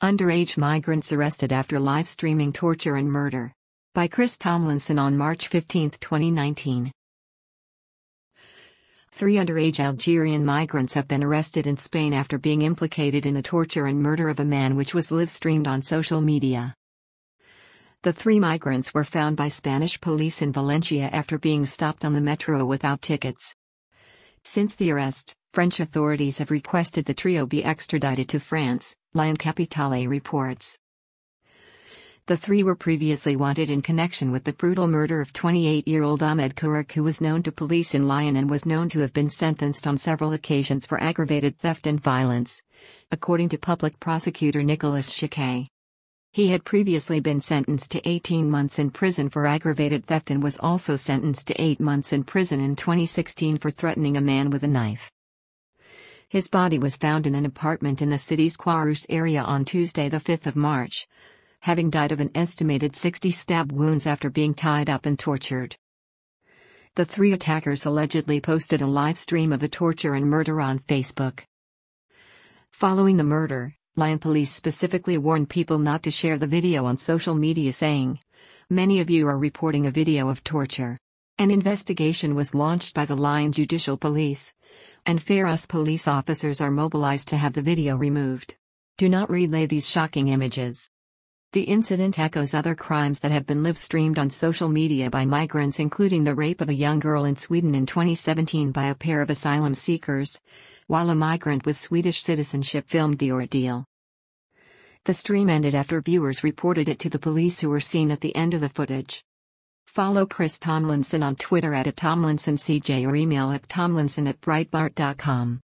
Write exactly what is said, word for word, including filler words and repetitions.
Underage migrants arrested after live streaming torture and murder. By Chris Tomlinson on March fifteenth, twenty nineteen. Three underage Algerian migrants have been arrested in Spain after being implicated in the torture and murder of a man, which was live-streamed on social media. The three migrants were found by Spanish police in Valencia after being stopped on the metro without tickets. Since the arrest, French authorities have requested the trio be extradited to France, Lyon Capitale reports. The three were previously wanted in connection with the brutal murder of twenty-eight-year-old Ahmed Kourak, who was known to police in Lyon and was known to have been sentenced on several occasions for aggravated theft and violence, according to public prosecutor Nicolas Chiquet. He had previously been sentenced to eighteen months in prison for aggravated theft and was also sentenced to eight months in prison in twenty sixteen for threatening a man with a knife. His body was found in an apartment in the city's Croix area on Tuesday, the fifth of March, having died of an estimated sixty stab wounds after being tied up and tortured. The three attackers allegedly posted a live stream of the torture and murder on Facebook. Following the murder, Lyon police specifically warned people not to share the video on social media, saying, "Many of you are reporting a video of torture." An investigation was launched by the Lyon Judicial Police, and Pharos police officers are mobilized to have the video removed. Do not relay these shocking images. The incident echoes other crimes that have been live-streamed on social media by migrants, including the rape of a young girl in Sweden in twenty seventeen by a pair of asylum seekers, while a migrant with Swedish citizenship filmed the ordeal. The stream ended after viewers reported it to the police, who were seen at the end of the footage. Follow Chris Tomlinson on Twitter at Tomlinson C J or email at tomlinson at breitbart dot com.